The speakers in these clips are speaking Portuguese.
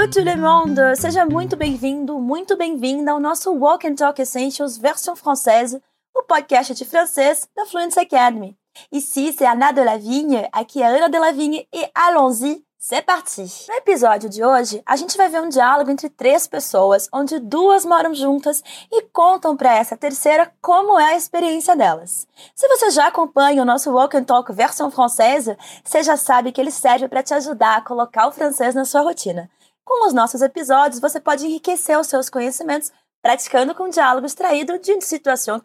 Hello tout le monde! Seja muito bem-vindo, muito bem-vinda ao nosso Walk and Talk Essentials versão française, o podcast de francês da Fluency Academy. Ici, c'est Anna Delavigne, aqui é Ana Delavigne e allons-y, c'est parti! No episódio de hoje, a gente vai ver um diálogo entre 3 pessoas, onde 2 moram juntas e contam para essa terceira como é a experiência delas. Se você já acompanha o nosso Walk and Talk versão française, você já sabe que ele serve para te ajudar a colocar o francês na sua rotina. Com os nossos episódios, você pode enriquecer os seus conhecimentos praticando com diálogo extraído de uma situação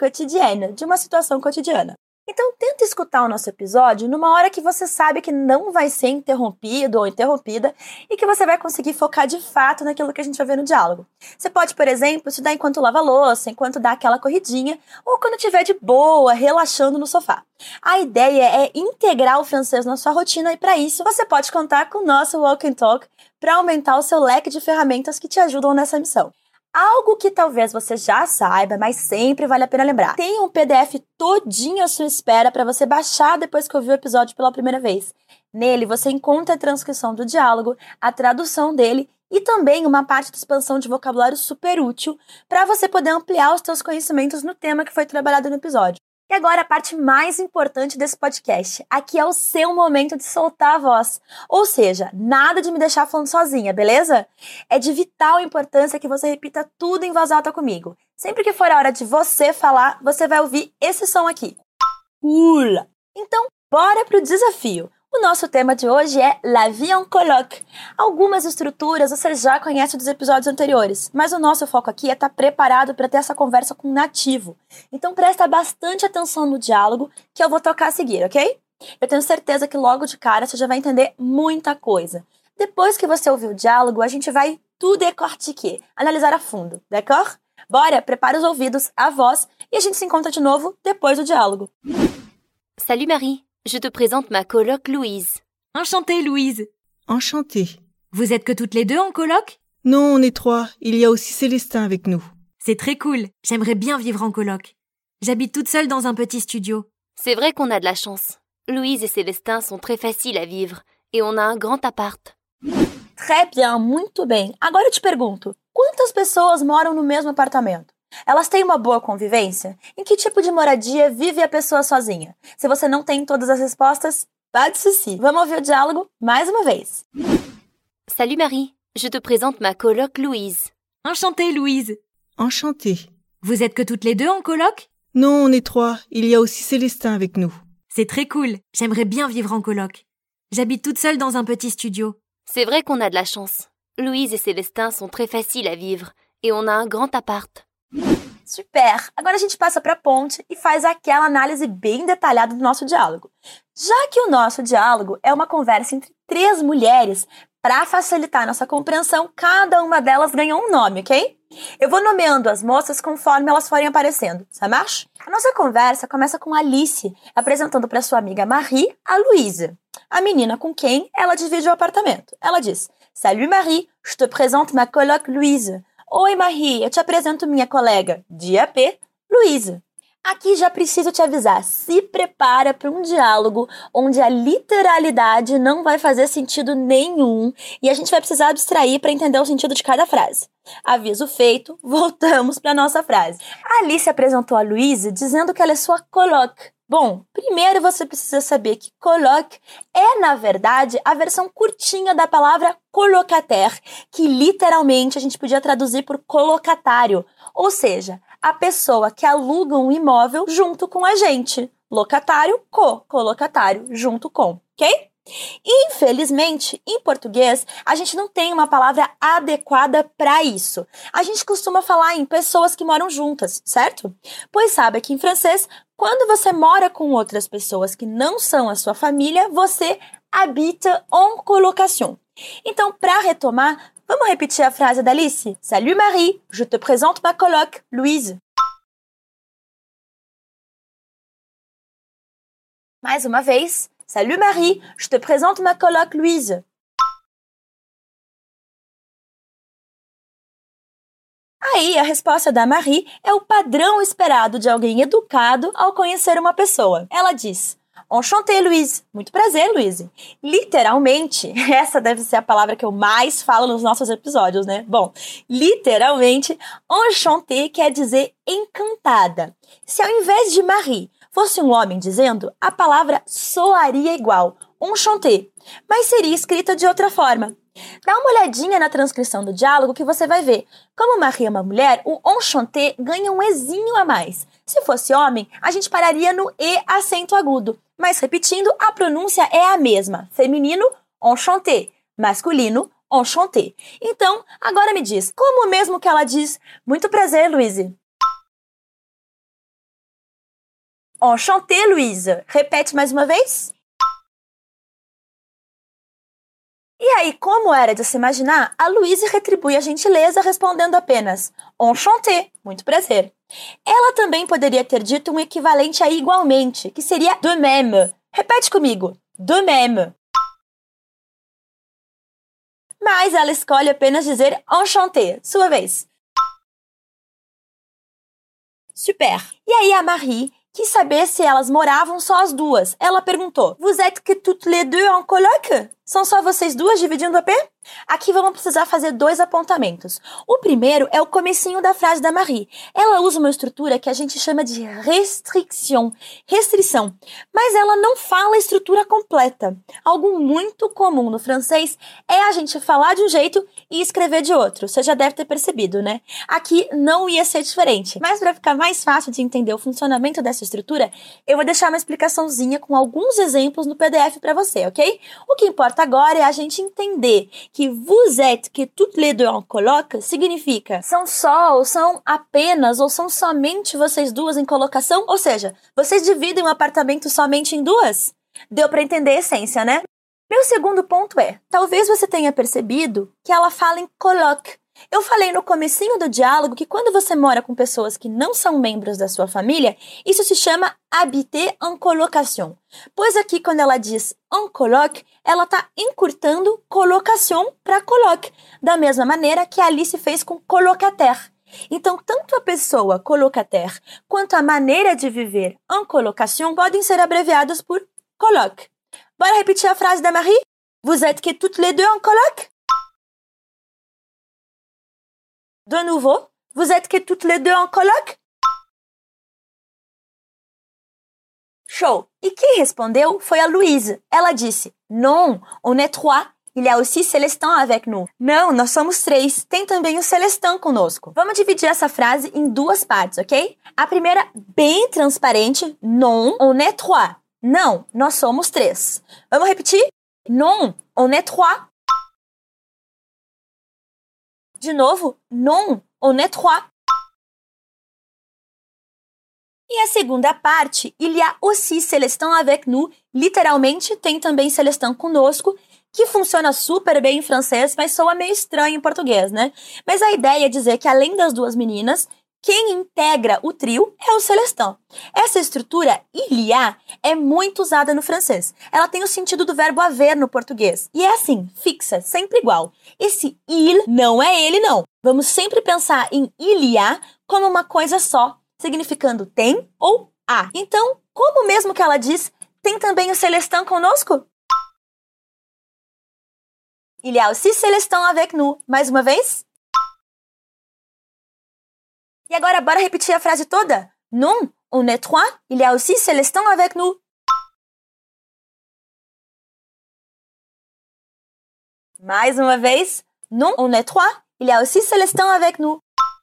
cotidiana. Então, tenta escutar o nosso episódio numa hora que você sabe que não vai ser interrompido ou interrompida e que você vai conseguir focar de fato naquilo que a gente vai ver no diálogo. Você pode, por exemplo, estudar enquanto lava a louça, enquanto dá aquela corridinha ou quando estiver de boa, relaxando no sofá. A ideia é integrar o francês na sua rotina e, para isso, você pode contar com o nosso Walk and Talk para aumentar o seu leque de ferramentas que te ajudam nessa missão. Algo que talvez você já saiba, mas sempre vale a pena lembrar. Tem um PDF todinho à sua espera para você baixar depois que ouvir o episódio pela primeira vez. Nele você encontra a transcrição do diálogo, a tradução dele e também uma parte de expansão de vocabulário super útil para você poder ampliar os seus conhecimentos no tema que foi trabalhado no episódio. E agora a parte mais importante desse podcast. Aqui é o seu momento de soltar a voz. Ou seja, nada de me deixar falando sozinha, beleza? É de vital importância que você repita tudo em voz alta comigo. Sempre que for a hora de você falar, você vai ouvir esse som aqui. Ula! Então, bora pro desafio. O nosso tema de hoje é La vie en coloc. Algumas estruturas você já conhece dos episódios anteriores, mas o nosso foco aqui é estar preparado para ter essa conversa com um nativo. Então presta bastante atenção no diálogo que eu vou tocar a seguir, ok? Eu tenho certeza que logo de cara você já vai entender muita coisa. Depois que você ouvir o diálogo, a gente vai tudo décortiquer, analisar a fundo, d'accord? Bora, prepara os ouvidos, a voz e a gente se encontra de novo depois do diálogo. Salut Marie, je te présente ma coloc Louise. Enchantée Louise. Enchantée. Vous êtes que toutes les 2 en coloc? Non, on est 3. Il y a aussi Célestin avec nous. C'est très cool. J'aimerais bien vivre en coloc. J'habite toute seule dans un petit studio. C'est vrai qu'on a de la chance. Louise et Célestin sont très faciles à vivre et on a un grand appart. Très bien, muito bem. Agora eu te pergunto, quantas pessoas moram no mesmo apartamento? Elas têm uma boa convivência? Em que tipo de moradia vive a pessoa sozinha? Se você não tem todas as respostas, pas de souci. Vamos ouvir o diálogo mais uma vez. Salut Marie, je te présente ma coloc Louise. Enchantée Louise. Enchantée. Vous êtes que toutes les 2 en coloc? Non, on est 3. Il y a aussi Célestin avec nous. C'est très cool. J'aimerais bien vivre en coloc. J'habite toute seule dans un petit studio. C'est vrai qu'on a de la chance. Louise et Célestin sont très faciles à vivre et on a un grand appart. Super! Agora a gente passa para a ponte e faz aquela análise bem detalhada do nosso diálogo. Já que o nosso diálogo é uma conversa entre 3 mulheres, para facilitar nossa compreensão, cada uma delas ganhou um nome, ok? Eu vou nomeando as moças conforme elas forem aparecendo, ça marche? A nossa conversa começa com Alice apresentando para sua amiga Marie a Louise, a menina com quem ela divide o apartamento. Ela diz: Salut Marie, je te présente ma coloc Louise. Oi Marie, eu te apresento minha colega de AP, Louise. Aqui já preciso te avisar, se prepara para um diálogo onde a literalidade não vai fazer sentido nenhum e a gente vai precisar abstrair para entender o sentido de cada frase. Aviso feito, voltamos para a nossa frase. A Alice apresentou a Louise dizendo que ela é sua coloc. Bom, primeiro você precisa saber que coloc é, na verdade, a versão curtinha da palavra colocataire, que literalmente a gente podia traduzir por colocatário, ou seja, a pessoa que aluga um imóvel junto com a gente. Locatário, colocatário, junto com, ok? Infelizmente, em português, a gente não tem uma palavra adequada para isso. A gente costuma falar em pessoas que moram juntas, certo? Pois sabe que em francês, quando você mora com outras pessoas que não são a sua família, você habite en colocation. Então, para retomar, vamos repetir a frase da Alice? Salut Marie, je te présente ma coloc, Louise. Mais uma vez. Salut Marie, je te présente ma coloc Louise. Aí, a resposta da Marie é o padrão esperado de alguém educado ao conhecer uma pessoa. Ela diz: Enchanté, Louise. Muito prazer, Louise. Literalmente, essa deve ser a palavra que eu mais falo nos nossos episódios, né? Bom, literalmente, enchanté quer dizer encantada. Se ao invés de Marie fosse um homem dizendo, a palavra soaria igual, enchanté, mas seria escrita de outra forma. Dá uma olhadinha na transcrição do diálogo que você vai ver. Como Marie é uma mulher, o enchanté ganha um ezinho a mais. Se fosse homem, a gente pararia no E acento agudo. Mas repetindo, a pronúncia é a mesma. Feminino, enchanté. Masculino, enchanté. Então, agora me diz, como mesmo que ela diz, muito prazer, Louise. Enchanté, Louise. Repete mais uma vez. E aí, como era de se imaginar, a Louise retribui a gentileza respondendo apenas enchanté, muito prazer. Ela também poderia ter dito um equivalente a igualmente, que seria de même. Repete comigo, de même. Mas ela escolhe apenas dizer enchanté, sua vez. Super. E aí a Marie quis saber se elas moravam só as duas. Ela perguntou, Vous êtes que toutes les deux en coloc? São só vocês duas dividindo a P? Aqui vamos precisar fazer 2 apontamentos. O primeiro é o comecinho da frase da Marie. Ela usa uma estrutura que a gente chama de restrição, mas ela não fala a estrutura completa. Algo muito comum no francês é a gente falar de um jeito e escrever de outro. Você já deve ter percebido, né? Aqui não ia ser diferente. Mas para ficar mais fácil de entender o funcionamento dessa estrutura, eu vou deixar uma explicação,zinha com alguns exemplos no PDF para você, ok? O que importa agora é a gente entender que vous êtes que toutes les deux en coloc significa são só, ou são apenas, ou são somente vocês duas em colocação? Ou seja, vocês dividem um apartamento somente em duas? Deu para entender a essência, né? Meu segundo ponto é, talvez você tenha percebido que ela fala em coloc. Eu falei no comecinho do diálogo que quando você mora com pessoas que não são membros da sua família, isso se chama habiter en colocation. Pois aqui, quando ela diz en coloc, ela está encurtando colocation para coloc, da mesma maneira que a Alice fez com colocataire. Então, tanto a pessoa colocataire quanto a maneira de viver en colocation podem ser abreviados por coloc. Bora repetir a frase da Marie? Vous êtes que toutes les deux en coloc? De nouveau, vous êtes que toutes les deux en coloc? Show! E quem respondeu foi a Louise. Ela disse, non, on est 3. Il y a aussi Célestin avec nous. Não, nós somos 3. Tem também o Célestin conosco. Vamos dividir essa frase em 2 partes, ok? A primeira, bem transparente, non, on est 3. Não, nós somos 3. Vamos repetir? Non, on est 3. De novo, non, on est 3. E a segunda parte, il y a aussi Célestin avec nous, literalmente tem também Célestin conosco, que funciona super bem em francês, mas soa meio estranho em português, né? Mas a ideia é dizer que além das 2 meninas, quem integra o trio é o Célestin. Essa estrutura, il y a, é muito usada no francês. Ela tem o sentido do verbo haver no português. E é assim, fixa, sempre igual. Esse il não é ele, não. Vamos sempre pensar em il y a como uma coisa só, significando tem ou há. Então, como mesmo que ela diz, tem também o Célestin conosco? Il y a aussi Célestin avec nous. Mais uma vez? E agora, bora repetir a frase toda? Non, on est 3. Il y a aussi Célestin avec nous. Mais uma vez. Non, on est 3. Il y a aussi Célestin avec nous.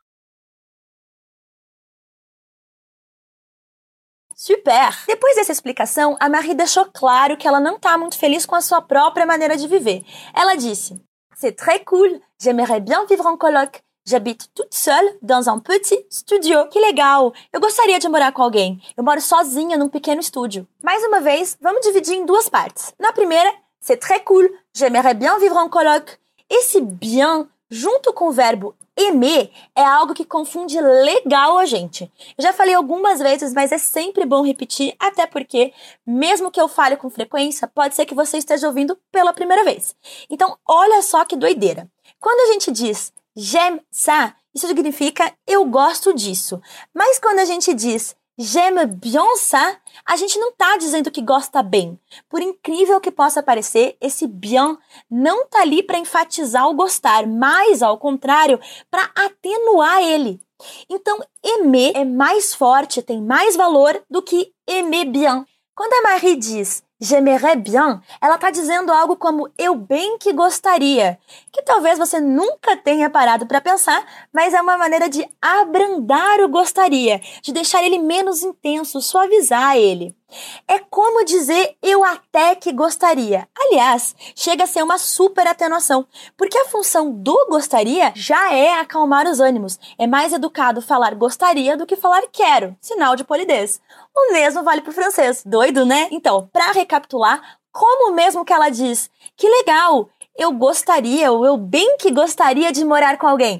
Super! Depois dessa explicação, a Marie deixou claro que ela não está muito feliz com a sua própria maneira de viver. Ela disse, c'est très cool, j'aimerais bien vivre en coloc. J'habite toute seule dans un petit studio. Que legal! Eu gostaria de morar com alguém. Eu moro sozinha num pequeno estúdio. Mais uma vez, vamos dividir em 2 partes. Na primeira, c'est très cool, j'aimerais bien vivre en coloc. Esse bien, junto com o verbo aimer, é algo que confunde legal a gente. Eu já falei algumas vezes, mas é sempre bom repetir, até porque, mesmo que eu fale com frequência, pode ser que você esteja ouvindo pela primeira vez. Então, olha só que doideira. Quando a gente diz j'aime ça, isso significa eu gosto disso. Mas quando a gente diz J'aime bien ça, a gente não tá dizendo que gosta bem. Por incrível que possa parecer, esse bien não tá ali para enfatizar o gostar, mas, ao contrário, para atenuar ele. Então, aimer é mais forte, tem mais valor do que aimer bien. Quando a Marie diz j'aimerais bien, ela está dizendo algo como eu bem que gostaria, que talvez você nunca tenha parado para pensar, mas é uma maneira de abrandar o gostaria, de deixar ele menos intenso, suavizar ele. É como dizer eu até que gostaria. Aliás, chega a ser uma super atenuação, porque a função do gostaria já é acalmar os ânimos. É mais educado falar gostaria do que falar quero, sinal de polidez. O mesmo vale para o francês. Doido, né? Então, para recapitular, como mesmo que ela diz, que legal, eu gostaria ou eu bem que gostaria de morar com alguém.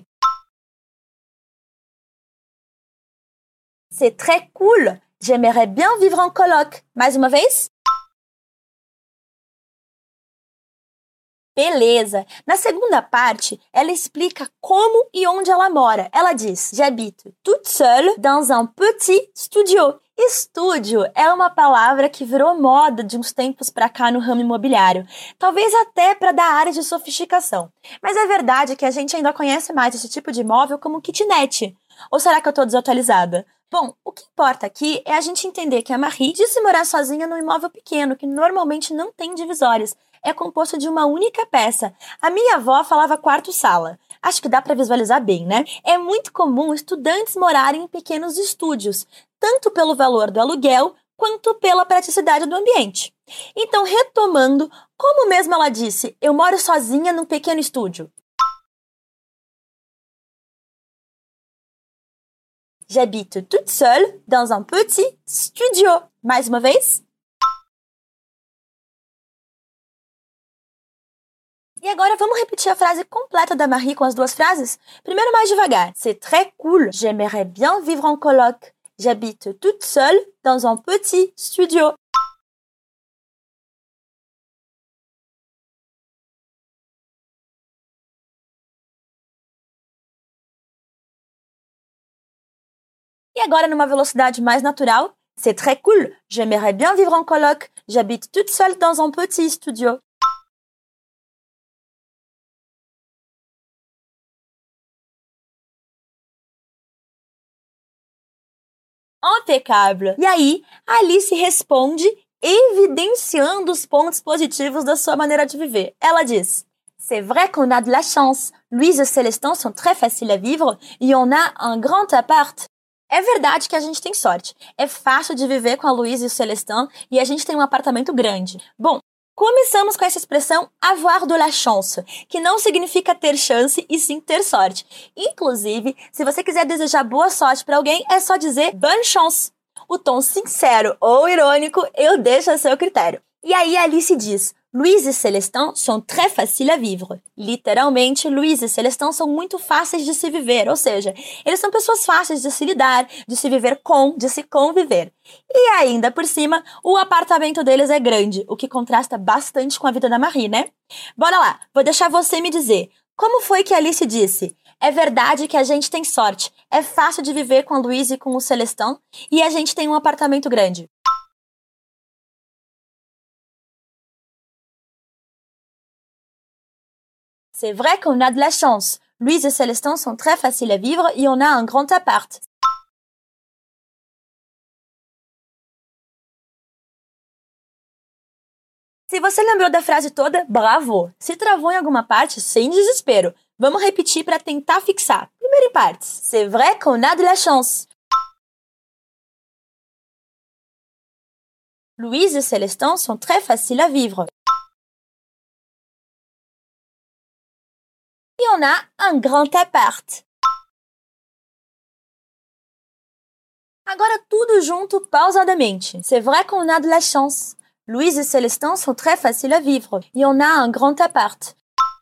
C'est très cool. J'aimerais bien vivre en coloc. Mais uma vez? Beleza. Na segunda parte, ela explica como e onde ela mora. Ela diz, j'habite toute seule dans un petit studio. Estúdio é uma palavra que virou moda de uns tempos pra cá no ramo imobiliário. Talvez até para dar área de sofisticação. Mas é verdade que a gente ainda conhece mais esse tipo de imóvel como kitnet. Ou será que eu tô desatualizada? Bom, o que importa aqui é a gente entender que a Marie disse morar sozinha num imóvel pequeno, que normalmente não tem divisórias. É composto de uma única peça. A minha avó falava quarto-sala. Acho que dá para visualizar bem, né? É muito comum estudantes morarem em pequenos estúdios, tanto pelo valor do aluguel, quanto pela praticidade do ambiente. Então, retomando, como mesmo ela disse, eu moro sozinha num pequeno estúdio. J'habite toute seule dans un petit studio. Mais uma vez? E agora vamos repetir a frase completa da Marie com as duas frases? Primeiro mais devagar. C'est très cool. J'aimerais bien vivre en coloc. J'habite toute seule dans un petit studio. E agora numa velocidade mais natural. C'est très cool. J'aimerais bien vivre en coloc. J'habite toute seule dans un petit studio. Impecável! E aí, a Alice responde, evidenciando os pontos positivos da sua maneira de viver. Ela diz, c'est vrai qu'on a de la chance. Louise et Célestin sont très faciles à vivre et on a un grand appart. É verdade que a gente tem sorte. É fácil de viver com a Louise e o Célestin e a gente tem um apartamento grande. Bom, começamos com essa expressão avoir de la chance, que não significa ter chance e sim ter sorte. Inclusive, se você quiser desejar boa sorte para alguém, é só dizer bonne chance. O tom sincero ou irônico eu deixo a seu critério. E aí Alice diz, Louise e Célestin sont très faciles à vivre. Literalmente, Louise e Célestin são muito fáceis de se viver, ou seja, eles são pessoas fáceis de se lidar, de se viver com, de se conviver. E ainda por cima, o apartamento deles é grande, o que contrasta bastante com a vida da Marie, né? Bora lá, vou deixar você me dizer, como foi que Alice disse? É verdade que a gente tem sorte, é fácil de viver com a Louise e com o Célestin, e a gente tem um apartamento grande. C'est vrai qu'on a de la chance. Louise et Célestin sont très faciles à vivre et on a un grand appart. Se você lembrou da frase toda, bravo! Se travou em alguma parte, sem desespero. Vamos repetir para tentar fixar. Primeiro em partes. C'est vrai qu'on a de la chance. Louise et Célestin sont très faciles à vivre. Et on a un grand appart. Agora tudo junto pausadamente. C'est vrai qu'on a de la chance. Louise et Célestin sont très faciles à vivre. Et on a un grand appart.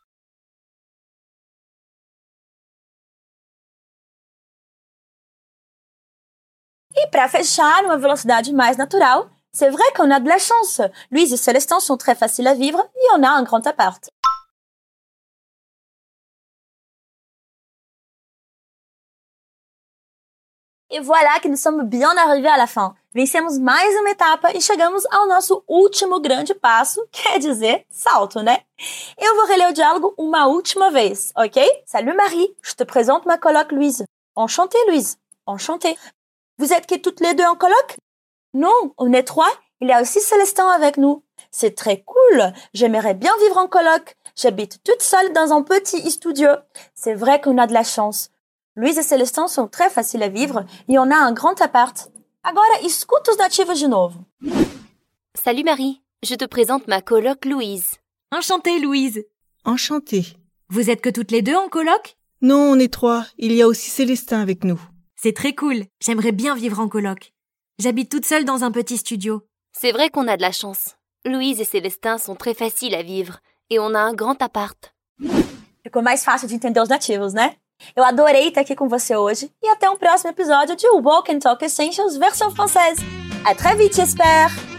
E para fechar, numa velocidade mais natural, c'est vrai qu'on a de la chance. Louise et Célestin sont très faciles à vivre. Et on a un grand appart. E voilà que nous sommes bien arrivés à la fin. Vencemos mais uma etapa e chegamos ao nosso último grande passo, quer dizer, salto, né? Eu vou reler o diálogo uma última vez, ok? Salut Marie, je te présente ma coloc Louise. Enchantée Louise, enchantée. Vous êtes que toutes les deux en coloc? Non, on est trois. Il y a aussi Célestin avec nous. C'est très cool. J'aimerais bien vivre en coloc. J'habite toute seule dans un petit studio. C'est vrai qu'on a de la chance. Louise et Célestin sont très faciles à vivre et on a un grand appart. Agora, escuta os nativos de novo. Salut Marie, je te présente ma coloc Louise. Enchantée, Louise. Enchantée. Vous êtes que toutes les deux en coloc? Non, on est trois. Il y a aussi Célestin avec nous. C'est très cool. J'aimerais bien vivre en coloc. J'habite toute seule dans un petit studio. C'est vrai qu'on a de la chance. Louise et Célestin sont très faciles à vivre et on a un grand appart. Ficou mais fácil de entender os nativos, né? Eu adorei estar aqui com você hoje e até um próximo episódio de Walk and Talk Essentials versão française. À très vite, j'espère!